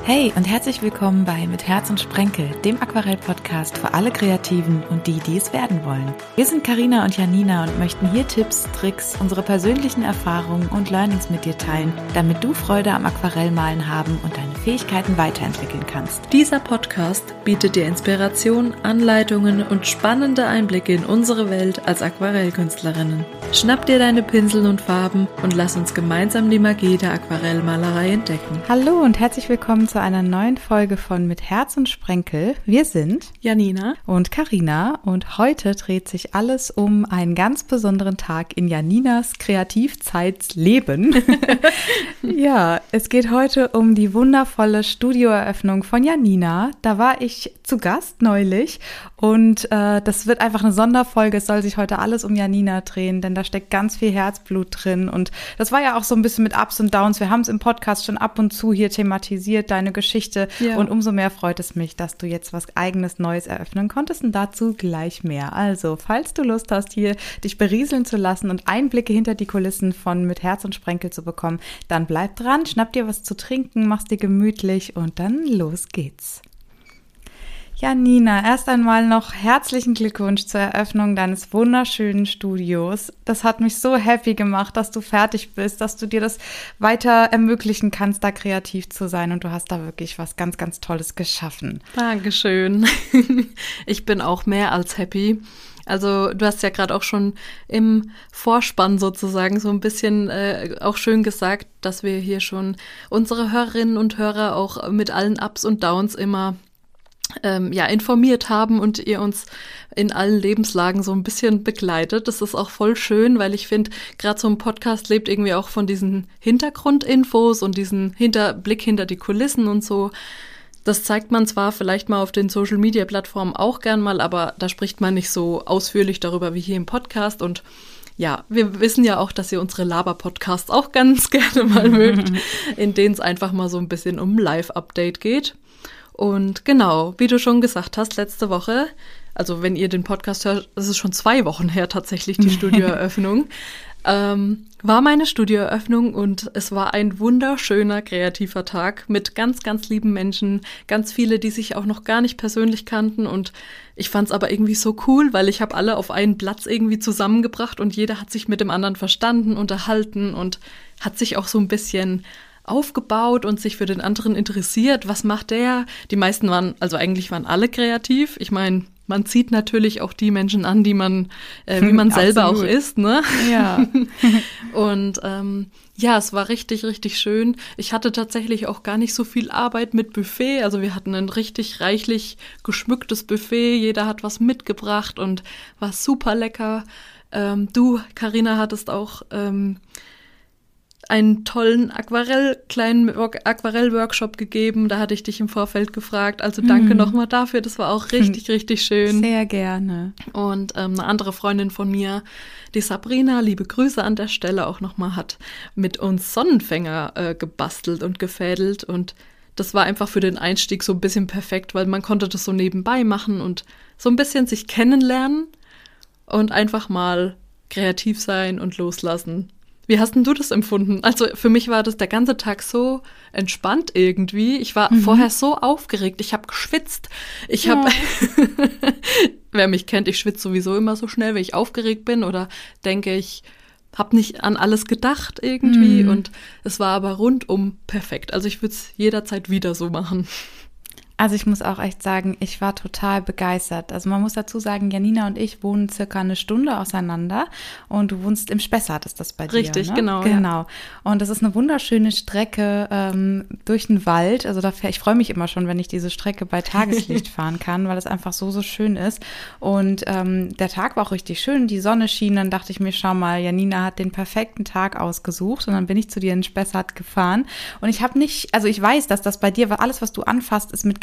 Hey und herzlich willkommen bei Mit Herz und Sprenkel, dem Aquarell-Podcast für alle Kreativen und die, die es werden wollen. Wir sind Carina und Janina und möchten hier Tipps, Tricks, unsere persönlichen Erfahrungen und Learnings mit dir teilen, damit du Freude am Aquarellmalen haben und deine Fähigkeiten weiterentwickeln kannst. Dieser Podcast bietet dir Inspiration, Anleitungen und spannende Einblicke in unsere Welt als Aquarellkünstlerinnen. Schnapp dir deine Pinsel und Farben und lass uns gemeinsam die Magie der Aquarellmalerei entdecken. Hallo und herzlich willkommen zu einer neuen Folge von Mit Herz und Sprenkel. Wir sind Janina und Carina und heute dreht sich alles um einen ganz besonderen Tag in Janinas Kreativzeitsleben. Ja, es geht heute um die wundervolle Studioeröffnung von Janina. Da war ich zu Gast neulich und das wird einfach eine Sonderfolge. Es soll sich heute alles um Janina drehen, denn da steckt ganz viel Herzblut drin und das war ja auch so ein bisschen mit Ups und Downs. Wir haben es im Podcast schon ab und zu hier thematisiert, deine Geschichte. Ja. Und umso mehr freut es mich, dass du jetzt was Eigenes, Neues eröffnen konntest und dazu gleich mehr. Also, falls du Lust hast, hier dich berieseln zu lassen und Einblicke hinter die Kulissen von Mit Herz und Sprenkel zu bekommen, dann bleib dran, schnapp dir was zu trinken, mach's dir gemütlich und dann los geht's. Janina, erst einmal noch herzlichen Glückwunsch zur Eröffnung deines wunderschönen Studios. Das hat mich so happy gemacht, dass du fertig bist, dass du dir das weiter ermöglichen kannst, da kreativ zu sein. Und du hast da wirklich was ganz, ganz Tolles geschaffen. Dankeschön. Ich bin auch mehr als happy. Also du hast ja gerade auch schon im Vorspann sozusagen so ein bisschen auch schön gesagt, dass wir hier schon unsere Hörerinnen und Hörer auch mit allen Ups und Downs immer informiert haben und ihr uns in allen Lebenslagen so ein bisschen begleitet. Das ist auch voll schön, weil ich finde, gerade so ein Podcast lebt irgendwie auch von diesen Hintergrundinfos und diesen Blick hinter die Kulissen und so. Das zeigt man zwar vielleicht mal auf den Social-Media-Plattformen auch gern mal, aber da spricht man nicht so ausführlich darüber wie hier im Podcast. Und ja, wir wissen ja auch, dass ihr unsere Laber-Podcasts auch ganz gerne mal mögt, in denen es einfach mal so ein bisschen um Live-Update geht. Und genau, wie du schon gesagt hast, letzte Woche, also wenn ihr den Podcast hört, das ist schon 2 Wochen her tatsächlich, die Studioeröffnung, war meine Studioeröffnung und es war ein wunderschöner, kreativer Tag mit ganz, ganz lieben Menschen, ganz viele, die sich auch noch gar nicht persönlich kannten und ich fand es aber irgendwie so cool, weil ich habe alle auf einen Platz irgendwie zusammengebracht und jeder hat sich mit dem anderen verstanden, unterhalten und hat sich auch so ein bisschen aufgebaut und sich für den anderen interessiert. Was macht der? Die meisten eigentlich waren alle kreativ. Ich meine, man zieht natürlich auch die Menschen an, die man, wie man selber auch ist, ne? Ja. Und es war richtig, richtig schön. Ich hatte tatsächlich auch gar nicht so viel Arbeit mit Buffet. Also wir hatten ein richtig reichlich geschmücktes Buffet. Jeder hat was mitgebracht und war super lecker. Du, Carina, hattest auch einen tollen Aquarell-Workshop gegeben. Da hatte ich dich im Vorfeld gefragt. Also danke nochmal dafür. Das war auch richtig, richtig schön. Sehr gerne. Und eine andere Freundin von mir, die Sabrina, liebe Grüße an der Stelle auch nochmal, hat mit uns Sonnenfänger gebastelt und gefädelt. Und das war einfach für den Einstieg so ein bisschen perfekt, weil man konnte das so nebenbei machen und so ein bisschen sich kennenlernen und einfach mal kreativ sein und loslassen. Wie hast denn du das empfunden? Also für mich war das der ganze Tag so entspannt irgendwie. Ich war vorher so aufgeregt. Ich habe geschwitzt. Wer mich kennt, ich schwitze sowieso immer so schnell, wenn ich aufgeregt bin oder denke, ich habe nicht an alles gedacht irgendwie. Und es war aber rundum perfekt. Also ich würde es jederzeit wieder so machen. Also ich muss auch echt sagen, ich war total begeistert. Also man muss dazu sagen, Janina und ich wohnen circa 1 Stunde auseinander und du wohnst im Spessart, ist das bei dir, Richtig, ne? Genau. Ja. Und das ist eine wunderschöne Strecke durch den Wald. Also ich freue mich immer schon, wenn ich diese Strecke bei Tageslicht fahren kann, weil es einfach so, so schön ist. Und der Tag war auch richtig schön, die Sonne schien, dann dachte ich mir, schau mal, Janina hat den perfekten Tag ausgesucht und dann bin ich zu dir in Spessart gefahren. Und ich weiß, dass das bei dir, alles, was du anfasst, ist mit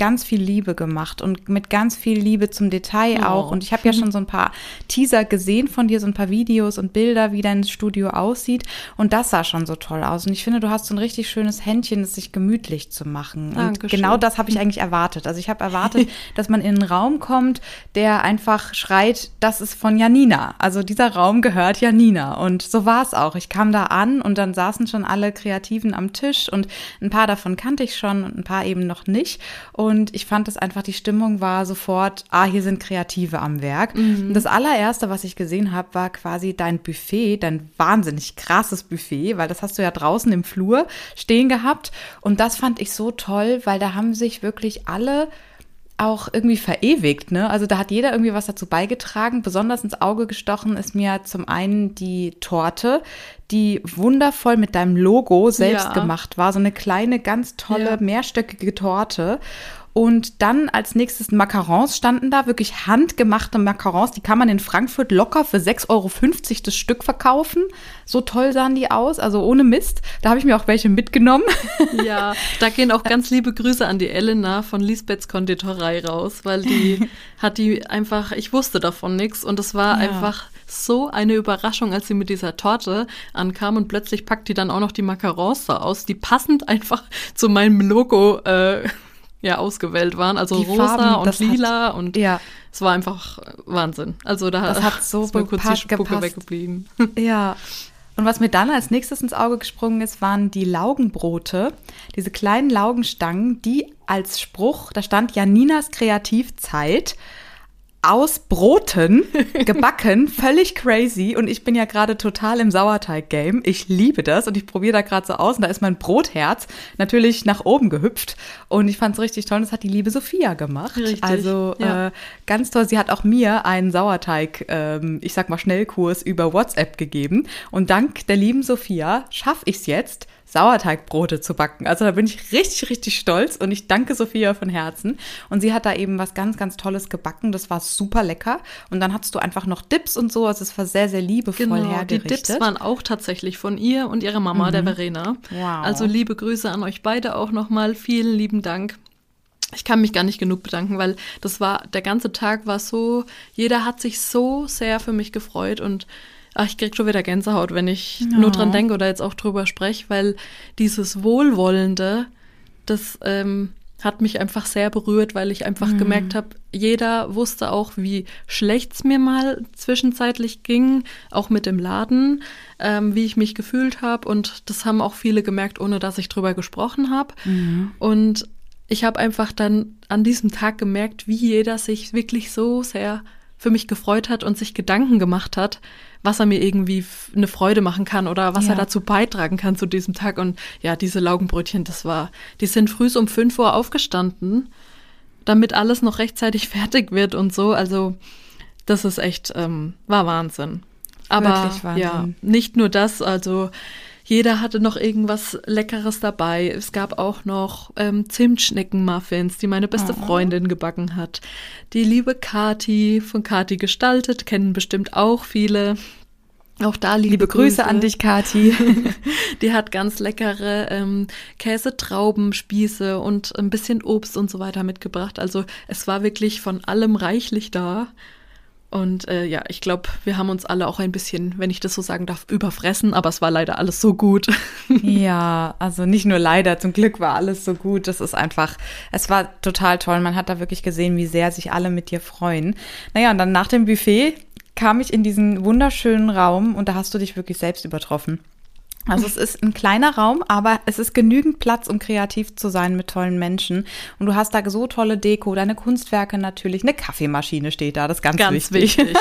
ganz viel Liebe gemacht und mit ganz viel Liebe zum Detail auch. Und ich habe ja schon so ein paar Teaser gesehen von dir, so ein paar Videos und Bilder, wie dein Studio aussieht. Und das sah schon so toll aus. Und ich finde, du hast so ein richtig schönes Händchen, es sich gemütlich zu machen. Dankeschön. Und genau das habe ich eigentlich erwartet. Also ich habe erwartet, dass man in einen Raum kommt, der einfach schreit, das ist von Janina. Also dieser Raum gehört Janina. Und so war es auch. Ich kam da an und dann saßen schon alle Kreativen am Tisch und ein paar davon kannte ich schon und ein paar eben noch nicht. Und ich fand es einfach, die Stimmung war sofort, hier sind Kreative am Werk. Und das allererste, was ich gesehen habe, war quasi dein Buffet, dein wahnsinnig krasses Buffet, weil das hast du ja draußen im Flur stehen gehabt. Und das fand ich so toll, weil da haben sich wirklich alle auch irgendwie verewigt, ne? Also da hat jeder irgendwie was dazu beigetragen. Besonders ins Auge gestochen ist mir zum einen die Torte, die wundervoll mit deinem Logo selbst gemacht war. So eine kleine, ganz tolle, mehrstöckige Torte. Und dann als nächstes Macarons standen da, wirklich handgemachte Macarons. Die kann man in Frankfurt locker für 6,50 € das Stück verkaufen. So toll sahen die aus, also ohne Mist. Da habe ich mir auch welche mitgenommen. Ja, da gehen auch ganz liebe Grüße an die Elena von Lisbeths Konditorei raus, weil die hat die einfach, ich wusste davon nichts und es war einfach so eine Überraschung, als sie mit dieser Torte ankam und plötzlich packt die dann auch noch die Macarons da aus, die passend einfach zu meinem Logo ausgewählt waren, also die rosa Farben, und lila und es war einfach Wahnsinn. Also das hat so ist mir kurz die Spucke weggeblieben. Ja. Und was mir dann als nächstes ins Auge gesprungen ist, waren die Laugenbrote, diese kleinen Laugenstangen, die als Spruch, da stand Janinas Kreativzeit, aus Broten gebacken, völlig crazy. Und ich bin ja gerade total im Sauerteig-Game. Ich liebe das und ich probiere da gerade so aus. Und da ist mein Brotherz natürlich nach oben gehüpft. Und ich fand es richtig toll. Und das hat die liebe Sophia gemacht. Richtig, also ganz toll. Sie hat auch mir einen Sauerteig, ich sag mal Schnellkurs über WhatsApp gegeben. Und dank der lieben Sophia schaffe ich es jetzt, Sauerteigbrote zu backen. Also da bin ich richtig, richtig stolz und ich danke Sophia von Herzen. Und sie hat da eben was ganz, ganz Tolles gebacken. Das war super lecker. Und dann hattest du einfach noch Dips und so. Also es war sehr, sehr liebevoll hergerichtet. Die Dips waren auch tatsächlich von ihr und ihrer Mama, der Verena. Wow. Also liebe Grüße an euch beide auch nochmal. Vielen lieben Dank. Ich kann mich gar nicht genug bedanken, weil der ganze Tag war so, jeder hat sich so sehr für mich gefreut und ich krieg schon wieder Gänsehaut, wenn ich nur dran denke oder jetzt auch drüber spreche, weil dieses Wohlwollende, das hat mich einfach sehr berührt, weil ich einfach gemerkt habe, jeder wusste auch, wie schlecht es mir mal zwischenzeitlich ging, auch mit dem Laden, wie ich mich gefühlt habe und das haben auch viele gemerkt, ohne dass ich drüber gesprochen habe. Und ich habe einfach dann an diesem Tag gemerkt, wie jeder sich wirklich so sehr für mich gefreut hat und sich Gedanken gemacht hat, was er mir irgendwie eine Freude machen kann oder was er dazu beitragen kann zu diesem Tag. Und ja, diese Laugenbrötchen, die sind früh um 5 Uhr aufgestanden, damit alles noch rechtzeitig fertig wird und so. Also das ist echt, war Wahnsinn. Aber wirklich Wahnsinn. Ja, nicht nur das, also jeder hatte noch irgendwas Leckeres dabei. Es gab auch noch Zimtschnecken-Muffins, die meine beste Freundin gebacken hat. Die liebe Kati, von Kati gestaltet, kennen bestimmt auch viele. Auch da liebe Grüße an dich, Kati. Die hat ganz leckere Käsetraubenspieße und ein bisschen Obst und so weiter mitgebracht. Also es war wirklich von allem reichlich da. Und ich glaube, wir haben uns alle auch ein bisschen, wenn ich das so sagen darf, überfressen, aber es war leider alles so gut. Ja, also nicht nur leider, zum Glück war alles so gut. Das ist einfach, es war total toll. Man hat da wirklich gesehen, wie sehr sich alle mit dir freuen. Naja, und dann nach dem Buffet kam ich in diesen wunderschönen Raum und da hast du dich wirklich selbst übertroffen. Also es ist ein kleiner Raum, aber es ist genügend Platz, um kreativ zu sein mit tollen Menschen. Und du hast da so tolle Deko, deine Kunstwerke natürlich. Eine Kaffeemaschine steht da, das ist ganz wichtig.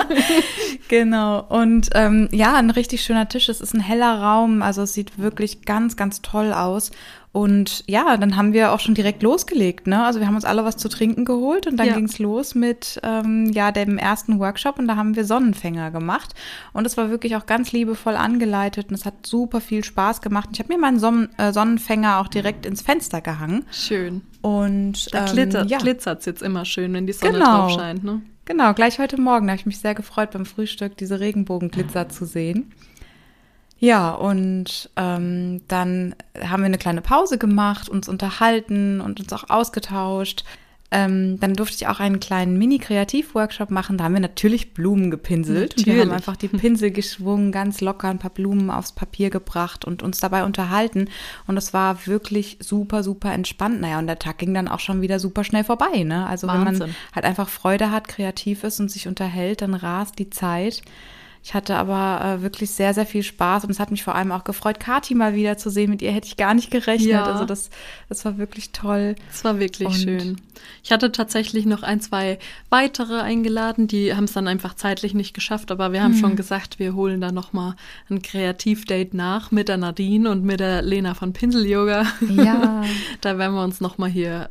Genau. Und ein richtig schöner Tisch. Es ist ein heller Raum, also es sieht wirklich ganz, ganz toll aus. Und ja, dann haben wir auch schon direkt losgelegt, ne? Also wir haben uns alle was zu trinken geholt und dann ging's los mit dem ersten Workshop und da haben wir Sonnenfänger gemacht. Und es war wirklich auch ganz liebevoll angeleitet und es hat super viel Spaß gemacht. Ich habe mir meinen Sonnenfänger auch direkt ins Fenster gehangen. Schön. Und da glitzert's jetzt immer schön, wenn die Sonne drauf scheint, ne? Genau, gleich heute Morgen, da habe ich mich sehr gefreut, beim Frühstück diese Regenbogenglitzer zu sehen. Ja, und dann haben wir eine kleine Pause gemacht, uns unterhalten und uns auch ausgetauscht. Dann durfte ich auch einen kleinen Mini-Kreativ-Workshop machen. Da haben wir natürlich Blumen gepinselt. Natürlich. Wir haben einfach die Pinsel geschwungen, ganz locker ein paar Blumen aufs Papier gebracht und uns dabei unterhalten. Und es war wirklich super, super entspannt. Naja, und der Tag ging dann auch schon wieder super schnell vorbei, ne? Also wenn man halt einfach Freude hat, kreativ ist und sich unterhält, dann rast die Zeit. Ich hatte aber wirklich sehr, sehr viel Spaß und es hat mich vor allem auch gefreut, Kathi mal wieder zu sehen. Mit ihr hätte ich gar nicht gerechnet. Ja. Also das war wirklich toll. Das war wirklich schön. Ich hatte tatsächlich noch 1, 2 weitere eingeladen, die haben es dann einfach zeitlich nicht geschafft, aber wir haben schon gesagt, wir holen da nochmal ein Kreativdate nach mit der Nadine und mit der Lena von Pinsel Yoga. Ja. Da werden wir uns nochmal hier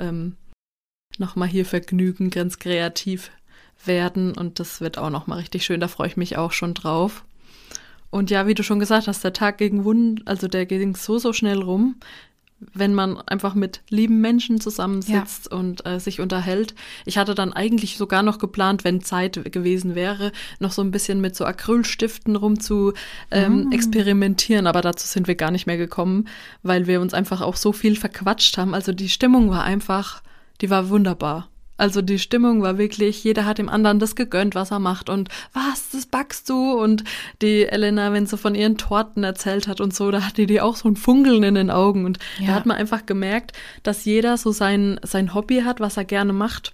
vergnügen, ganz kreativ werden und das wird auch nochmal richtig schön, da freue ich mich auch schon drauf. Und ja, wie du schon gesagt hast, der Tag der ging so schnell rum, wenn man einfach mit lieben Menschen zusammensitzt und sich unterhält. Ich hatte dann eigentlich sogar noch geplant, wenn Zeit gewesen wäre, noch so ein bisschen mit so Acrylstiften experimentieren, aber dazu sind wir gar nicht mehr gekommen, weil wir uns einfach auch so viel verquatscht haben. Also die Stimmung war wunderbar. Also die Stimmung war wirklich, jeder hat dem anderen das gegönnt, was er macht und was, das backst du? Und die Elena, wenn sie von ihren Torten erzählt hat und so, da hatte die auch so ein Funkeln in den Augen und da hat man einfach gemerkt, dass jeder so sein Hobby hat, was er gerne macht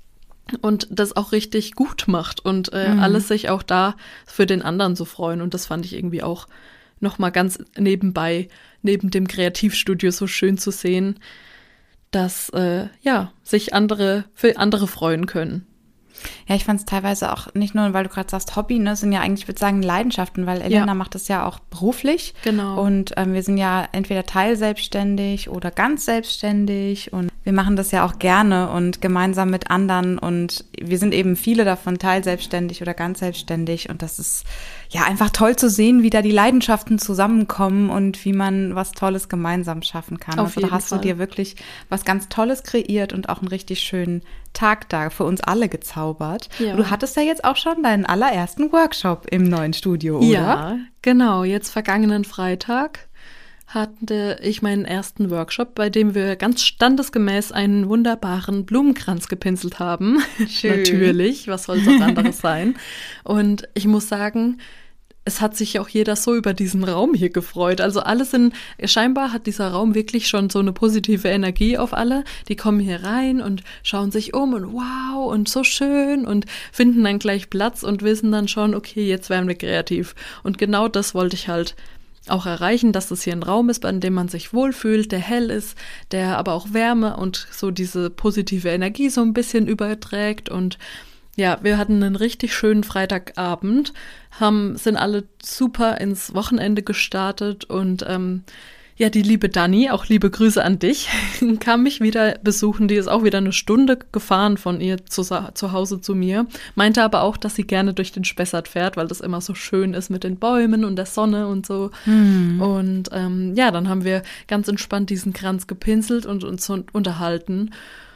und das auch richtig gut macht und alles sich auch da für den anderen so freuen und das fand ich irgendwie auch nochmal ganz nebenbei, neben dem Kreativstudio so schön zu sehen, dass sich für andere freuen können. Ja, ich fand es teilweise auch nicht nur, weil du gerade sagst Hobby, ne, sind ja eigentlich, ich würde sagen, Leidenschaften, weil Elena macht das ja auch beruflich. Genau. Und wir sind ja entweder teilselbstständig oder ganz selbstständig und wir machen das ja auch gerne und gemeinsam mit anderen und wir sind eben viele davon teilselbstständig oder ganz selbstständig und das ist ja einfach toll zu sehen, wie da die Leidenschaften zusammenkommen und wie man was Tolles gemeinsam schaffen kann. Auf jeden da hast Fall. Du dir wirklich was ganz Tolles kreiert und auch einen richtig schönen Tag da für uns alle gezaubert. Ja. Du hattest ja jetzt auch schon deinen allerersten Workshop im neuen Studio, oder? Ja, genau. Jetzt vergangenen Freitag hatte ich meinen ersten Workshop, bei dem wir ganz standesgemäß einen wunderbaren Blumenkranz gepinselt haben. Schön. Natürlich, was soll es auch anderes sein? Und ich muss sagen, es hat sich auch jeder so über diesen Raum hier gefreut. Also scheinbar hat dieser Raum wirklich schon so eine positive Energie auf alle. Die kommen hier rein und schauen sich um und wow und so schön und finden dann gleich Platz und wissen dann schon, okay, jetzt werden wir kreativ. Und genau das wollte ich halt auch erreichen, dass das hier ein Raum ist, an dem man sich wohlfühlt, der hell ist, der aber auch Wärme und so diese positive Energie so ein bisschen überträgt. Und ja, wir hatten einen richtig schönen Freitagabend, sind alle super ins Wochenende gestartet und die liebe Dani, auch liebe Grüße an dich, kam mich wieder besuchen. Die ist auch wieder eine Stunde gefahren von ihr zu Hause zu mir. Meinte aber auch, dass sie gerne durch den Spessart fährt, weil das immer so schön ist mit den Bäumen und der Sonne und so. Und dann haben wir ganz entspannt diesen Kranz gepinselt und uns unterhalten.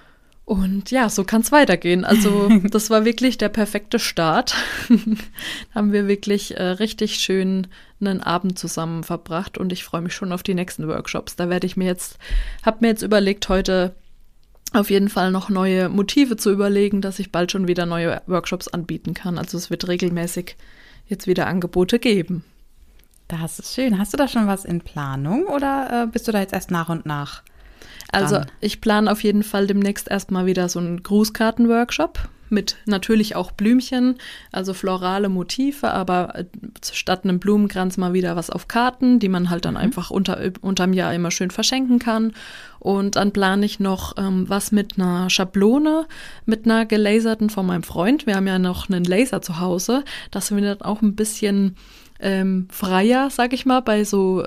Und ja, so kann es weitergehen. Also das war wirklich der perfekte Start. Haben wir wirklich richtig schön einen Abend zusammen verbracht und ich freue mich schon auf die nächsten Workshops. Da habe mir jetzt überlegt, heute auf jeden Fall noch neue Motive zu überlegen, dass ich bald schon wieder neue Workshops anbieten kann. Also es wird regelmäßig jetzt wieder Angebote geben. Das ist schön. Hast du da schon was in Planung oder bist du da jetzt erst nach und nach? Also ich plane auf jeden Fall demnächst erstmal wieder so einen Grußkarten-Workshop mit natürlich auch Blümchen, also florale Motive, aber statt einem Blumenkranz mal wieder was auf Karten, die man halt dann einfach unterm Jahr immer schön verschenken kann. Und dann plane ich noch was mit einer Schablone, mit einer gelaserten von meinem Freund. Wir haben ja noch einen Laser zu Hause, das wir dann auch ein bisschen freier, sag ich mal, bei so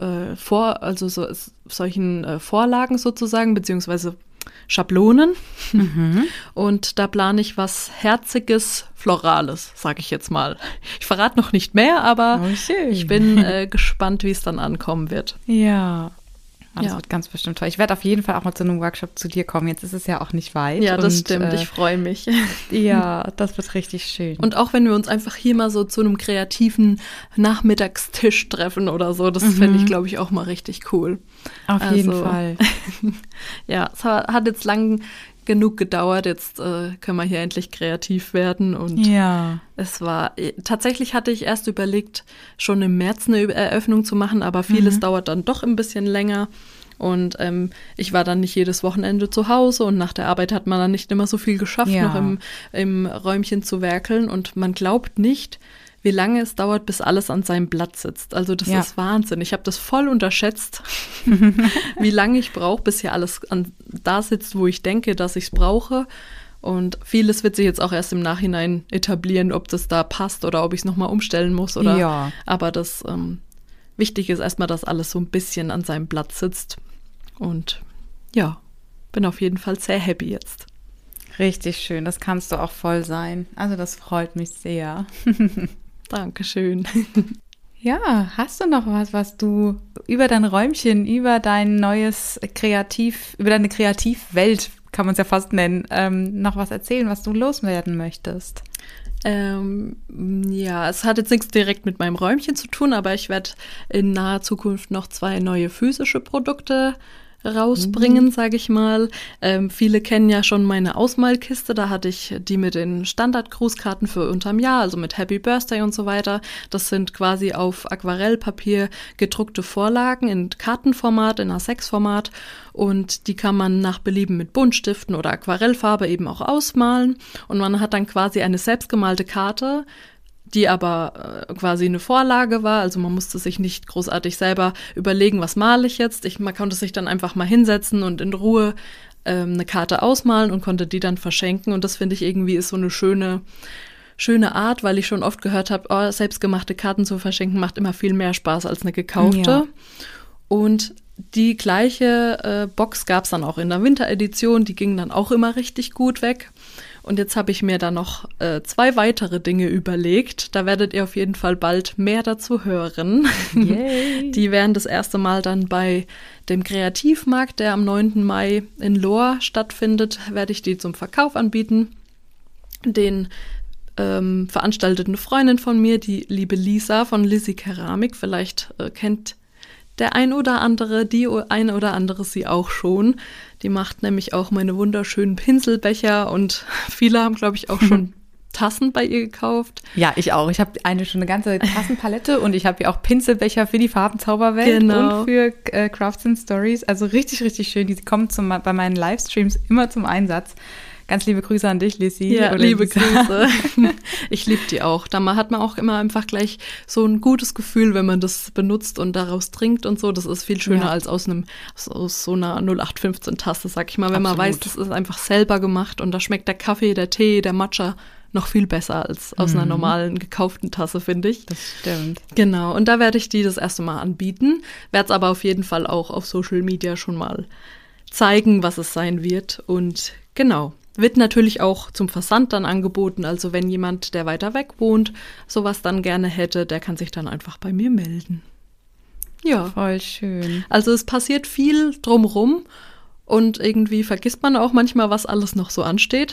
solchen Vorlagen sozusagen, beziehungsweise Schablonen. Und da plane ich was Herziges, Florales, sag ich jetzt mal. Ich verrate noch nicht mehr, aber ich bin gespannt, wie es dann ankommen wird. Ja. Das wird ganz bestimmt toll. Ich werde auf jeden Fall auch mal zu einem Workshop zu dir kommen. Jetzt ist es ja auch nicht weit. Ja, das stimmt. Ich freue mich. Ja, das wird richtig schön. Und auch wenn wir uns einfach hier mal so zu einem kreativen Nachmittagstisch treffen oder so, das fände ich, glaube ich, auch mal richtig cool. Auf jeden Fall. Ja, es hat jetzt lang genug gedauert, jetzt können wir hier endlich kreativ werden und tatsächlich hatte ich erst überlegt, schon im März eine Eröffnung zu machen, aber vieles dauert dann doch ein bisschen länger und ich war dann nicht jedes Wochenende zu Hause und nach der Arbeit hat man dann nicht immer so viel geschafft, noch im Räumchen zu werkeln und man glaubt nicht, wie lange es dauert, bis alles an seinem Platz sitzt. Also das ist Wahnsinn. Ich habe das voll unterschätzt, wie lange ich brauche, bis hier alles da sitzt, wo ich denke, dass ich es brauche. Und vieles wird sich jetzt auch erst im Nachhinein etablieren, ob das da passt oder ob ich es nochmal umstellen muss. Aber das Wichtige ist erstmal, dass alles so ein bisschen an seinem Platz sitzt. Und ja, bin auf jeden Fall sehr happy jetzt. Richtig schön, das kannst du auch voll sein. Also das freut mich sehr. Dankeschön. Ja, hast du noch was du über dein Räumchen, über dein neues über deine Kreativwelt, kann man es ja fast nennen, noch was erzählen, was du loswerden möchtest? Ja, es hat jetzt nichts direkt mit meinem Räumchen zu tun, aber ich werde in naher Zukunft noch 2 neue physische Produkte rausbringen, sage ich mal. Viele kennen ja schon meine Ausmalkiste, da hatte ich die mit den Standard-Grußkarten für unterm Jahr, also mit Happy Birthday und so weiter. Das sind quasi auf Aquarellpapier gedruckte Vorlagen in Kartenformat, in A6-Format und die kann man nach Belieben mit Buntstiften oder Aquarellfarbe eben auch ausmalen und man hat dann quasi eine selbstgemalte Karte, die aber quasi eine Vorlage war, also man musste sich nicht großartig selber überlegen, was male ich jetzt. Man konnte sich dann einfach mal hinsetzen und in Ruhe eine Karte ausmalen und konnte die dann verschenken und das finde ich irgendwie ist so eine schöne Art, weil ich schon oft gehört habe, selbstgemachte Karten zu verschenken macht immer viel mehr Spaß als eine gekaufte. Ja. Und die gleiche Box gab es dann auch in der Winteredition, die ging dann auch immer richtig gut weg. Und jetzt habe ich mir da noch 2 weitere Dinge überlegt. Da werdet ihr auf jeden Fall bald mehr dazu hören. Yay. Die werden das erste Mal dann bei dem Kreativmarkt, der am 9. Mai in Lohr stattfindet, werde ich die zum Verkauf anbieten. Den veranstaltet eine Freundin von mir, die liebe Lisa von Lizzie Keramik. Vielleicht kennt der ein oder andere, die ein oder andere sie auch schon. Die macht nämlich auch meine wunderschönen Pinselbecher und viele haben, glaube ich, auch schon Tassen bei ihr gekauft. Ja, ich auch. Ich habe schon eine ganze Tassenpalette und ich habe hier auch Pinselbecher für die Farbenzauberwelt und für Crafts and Stories. Also richtig, richtig schön. Die kommen bei meinen Livestreams immer zum Einsatz. Ganz liebe Grüße an dich, Lizzie. Ja, liebe Grüße. Ich liebe die auch. Da hat man auch immer einfach gleich so ein gutes Gefühl, wenn man das benutzt und daraus trinkt und so. Das ist viel schöner als aus so einer 0815-Tasse, sag ich mal. Wenn man weiß, das ist einfach selber gemacht und da schmeckt der Kaffee, der Tee, der Matcha noch viel besser als aus einer normalen gekauften Tasse, finde ich. Das stimmt. Genau, und da werde ich die das erste Mal anbieten. Werde es aber auf jeden Fall auch auf Social Media schon mal zeigen, was es sein wird. Und genau. Wird natürlich auch zum Versand dann angeboten, also wenn jemand, der weiter weg wohnt, sowas dann gerne hätte, der kann sich dann einfach bei mir melden. Ja. Voll schön. Also es passiert viel drumrum und irgendwie vergisst man auch manchmal, was alles noch so ansteht.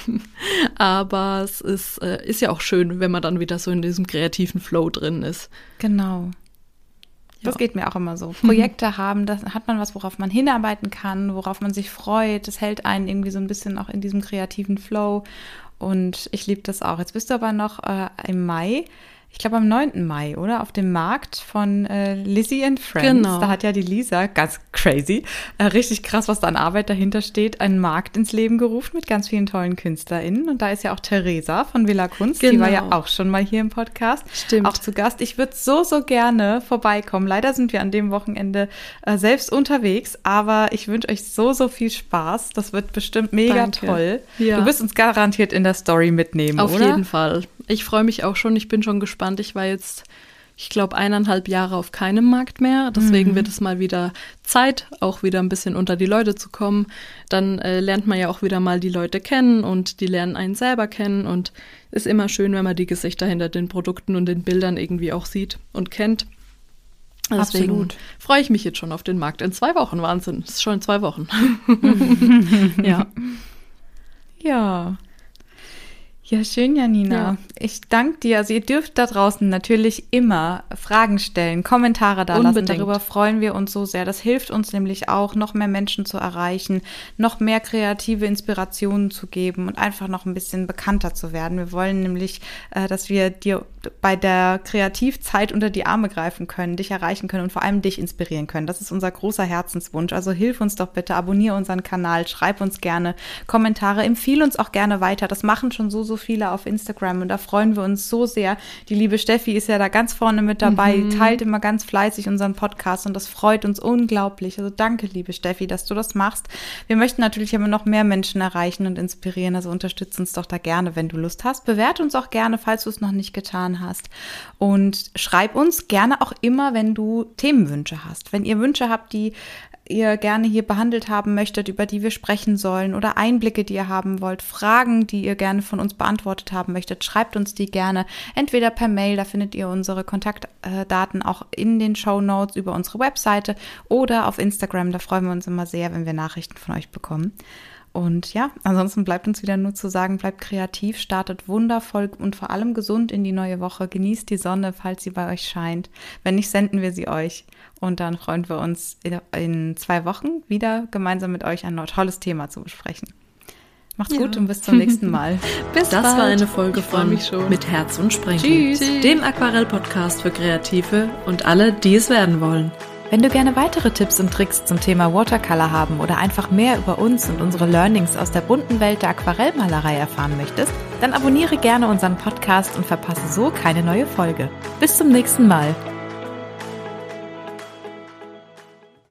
Aber es ist ja auch schön, wenn man dann wieder so in diesem kreativen Flow drin ist. Genau. Das geht mir auch immer so. Projekte haben, da hat man was, worauf man hinarbeiten kann, worauf man sich freut. Das hält einen irgendwie so ein bisschen auch in diesem kreativen Flow. Und ich liebe das auch. Jetzt bist du aber noch im Mai, ich glaube am 9. Mai, oder? Auf dem Markt von Lizzie and Friends. Genau. Da hat ja die Lisa, ganz crazy, richtig krass, was da an Arbeit dahinter steht, einen Markt ins Leben gerufen mit ganz vielen tollen KünstlerInnen. Und da ist ja auch Theresa von Villa Kunst, die war ja auch schon mal hier im Podcast. Stimmt. Auch zu Gast. Ich würde so gerne vorbeikommen. Leider sind wir an dem Wochenende selbst unterwegs, aber ich wünsche euch so viel Spaß. Das wird bestimmt mega toll. Ja. Du wirst uns garantiert in der Story mitnehmen, Auf oder? Auf jeden Fall. Ich freue mich auch schon. Ich bin schon gespannt. Ich war jetzt, ich glaube, 1,5 Jahre auf keinem Markt mehr. Deswegen wird es mal wieder Zeit, auch wieder ein bisschen unter die Leute zu kommen. Dann lernt man ja auch wieder mal die Leute kennen und die lernen einen selber kennen. Und ist immer schön, wenn man die Gesichter hinter den Produkten und den Bildern irgendwie auch sieht und kennt. Deswegen freue ich mich jetzt schon auf den Markt. In 2 Wochen, Wahnsinn, das ist schon in 2 Wochen. Ja. Ja, schön, Janina. Ja. Ich danke dir. Also ihr dürft da draußen natürlich immer Fragen stellen, Kommentare da lassen. Darüber freuen wir uns so sehr. Das hilft uns nämlich auch, noch mehr Menschen zu erreichen, noch mehr kreative Inspirationen zu geben und einfach noch ein bisschen bekannter zu werden. Wir wollen nämlich, dass wir dir bei der Kreativzeit unter die Arme greifen können, dich erreichen können und vor allem dich inspirieren können. Das ist unser großer Herzenswunsch. Also hilf uns doch bitte, abonniere unseren Kanal, schreib uns gerne Kommentare, empfehle uns auch gerne weiter. Das machen schon so viele auf Instagram und da freuen wir uns so sehr. Die liebe Steffi ist ja da ganz vorne mit dabei, teilt immer ganz fleißig unseren Podcast und das freut uns unglaublich. Also danke, liebe Steffi, dass du das machst. Wir möchten natürlich immer noch mehr Menschen erreichen und inspirieren, also unterstütze uns doch da gerne, wenn du Lust hast. Bewerte uns auch gerne, falls du es noch nicht getan hast und schreib uns gerne auch immer, wenn du Themenwünsche hast. Wenn ihr Wünsche habt, die ihr gerne hier behandelt haben möchtet, über die wir sprechen sollen oder Einblicke, die ihr haben wollt, Fragen, die ihr gerne von uns beantwortet haben möchtet, schreibt uns die gerne entweder per Mail, da findet ihr unsere Kontaktdaten auch in den Shownotes über unsere Webseite oder auf Instagram, da freuen wir uns immer sehr, wenn wir Nachrichten von euch bekommen. Und ja, ansonsten bleibt uns wieder nur zu sagen, bleibt kreativ, startet wundervoll und vor allem gesund in die neue Woche. Genießt die Sonne, falls sie bei euch scheint. Wenn nicht, senden wir sie euch. Und dann freuen wir uns in 2 Wochen wieder gemeinsam mit euch ein tolles Thema zu besprechen. Macht's gut und bis zum nächsten Mal. Bis bald. Das war eine Folge von Mit Herz und Sprenkel. Tschüss. Dem Aquarell-Podcast für Kreative und alle, die es werden wollen. Wenn du gerne weitere Tipps und Tricks zum Thema Watercolor haben oder einfach mehr über uns und unsere Learnings aus der bunten Welt der Aquarellmalerei erfahren möchtest, dann abonniere gerne unseren Podcast und verpasse so keine neue Folge. Bis zum nächsten Mal.